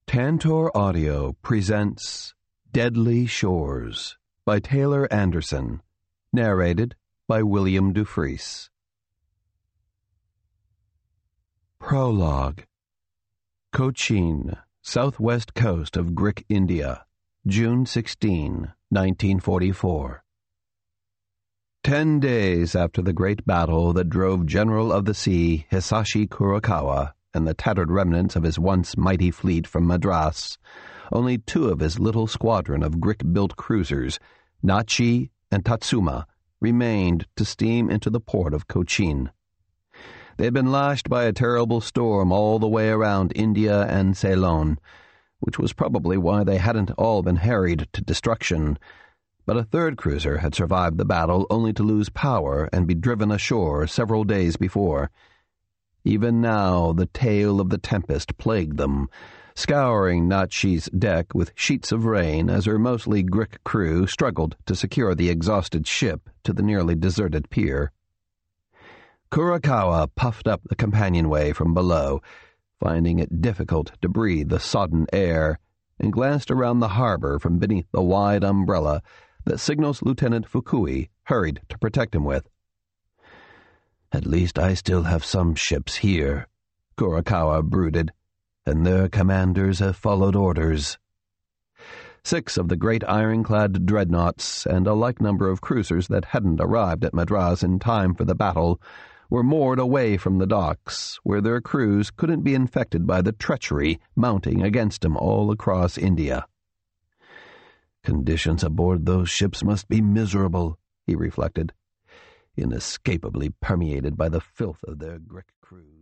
Tantor Audio presents Deadly Shores by Taylor Anderson, narrated by William Dufresne. Prologue. Cochin, southwest coast of Grik, India, June 16, 1944. 10 days after the great battle that drove General of the Sea Hisashi Kurokawa and the tattered remnants of his once mighty fleet from Madras, only two of his little squadron of Grik-built cruisers, Nachi and Tatsuma, remained to steam into the port of Cochin. They had been lashed by a terrible storm all the way around India and Ceylon, which was probably why they hadn't all been harried to destruction, but a third cruiser had survived the battle only to lose power and be driven ashore several days before. Even now the tale of the tempest plagued them, scouring Nachi's deck with sheets of rain as her mostly Grik crew struggled to secure the exhausted ship to the nearly deserted pier. Kurokawa puffed up the companionway from below, finding it difficult to breathe the sodden air, and glanced around the harbor from beneath the wide umbrella that Signals Lieutenant Fukui hurried to protect him with. "At least I still have some ships here," Kurokawa brooded, "and their commanders have followed orders." 6 of the great ironclad dreadnoughts and a like number of cruisers that hadn't arrived at Madras in time for the battle were moored away from the docks, where their crews couldn't be infected by the treachery mounting against them all across India. Conditions aboard those ships must be miserable, he reflected, inescapably permeated by the filth of their Grik crews.